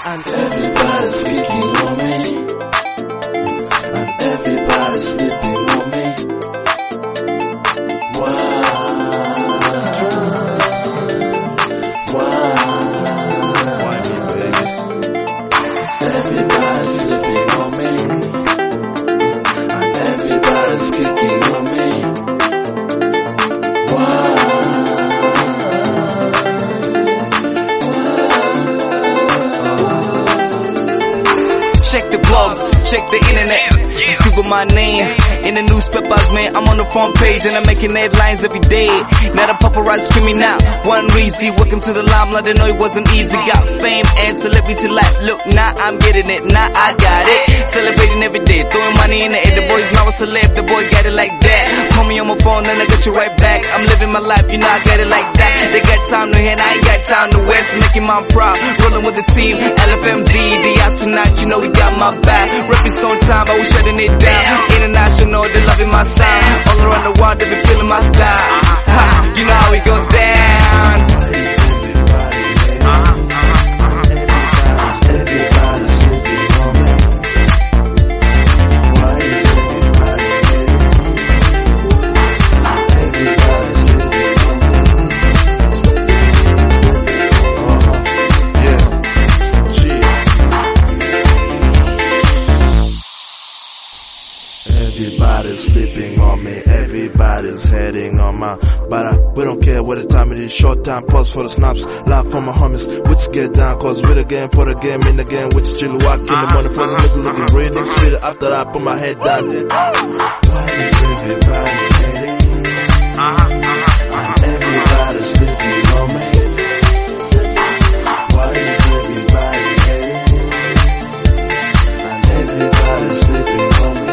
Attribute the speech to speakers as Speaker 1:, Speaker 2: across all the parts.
Speaker 1: And everybody's speaking on me. And everybody's sleeping on me. Why? Why me, baby? Everybody's sleeping on me. And everybody's kicking on me.
Speaker 2: Check the blogs, check the internet. Just Google my name in the newspapers, man. I'm on the front page and I'm making headlines every day. Now the paparazzi screaming out, one reason. Welcome to the limelight. They know it wasn't easy. Got fame and celebrity life. Look, now I'm getting it. Now I got it. Celebrating every day, throwing money in the air. The boy's now a celeb. The boy got it like that. Call me on my phone, then I got you right back. I'm living my life, you know I got it like that. They got time to hit, I ain't got time to waste. Making my proud, rolling with the team. LFMG, the astronaut, you know we got my back. Rapping Stone Time, but we shutting it down. International, they loving my sound. All around the world, they be feeling my style. Ha, you know how it goes down.
Speaker 1: Everybody's sleeping on me, everybody's heading on my. But we don't care what the time it is. Short time, pause for the snaps. Live from my homies, which get down. Cause we're the game, for the game, in the game. Which chill walk in the morning for the nigga looking real next fit. After that, I put my head down there. Why is everybody heading? And everybody's sleeping on me. Why is everybody heading? And everybody's sleeping on me.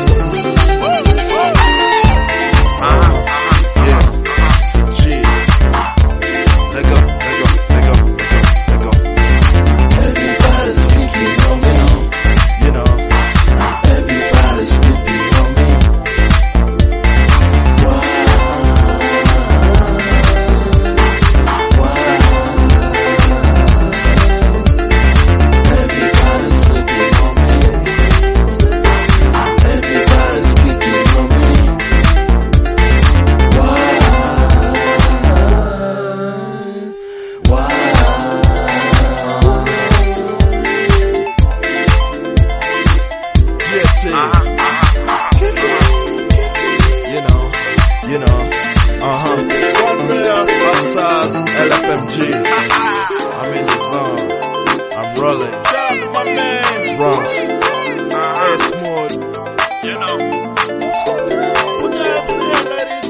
Speaker 1: LFMG, I'm in the zone, I'm rolling, Bronx, Smooth, you know. Put your hands in the air, ladies.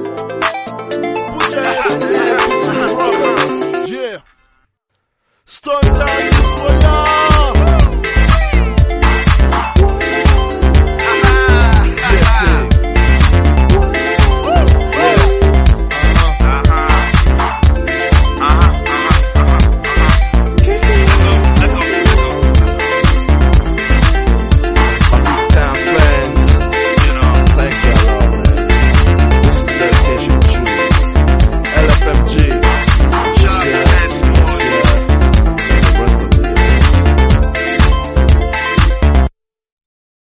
Speaker 1: Put your hands in the air, yeah. Stone Time.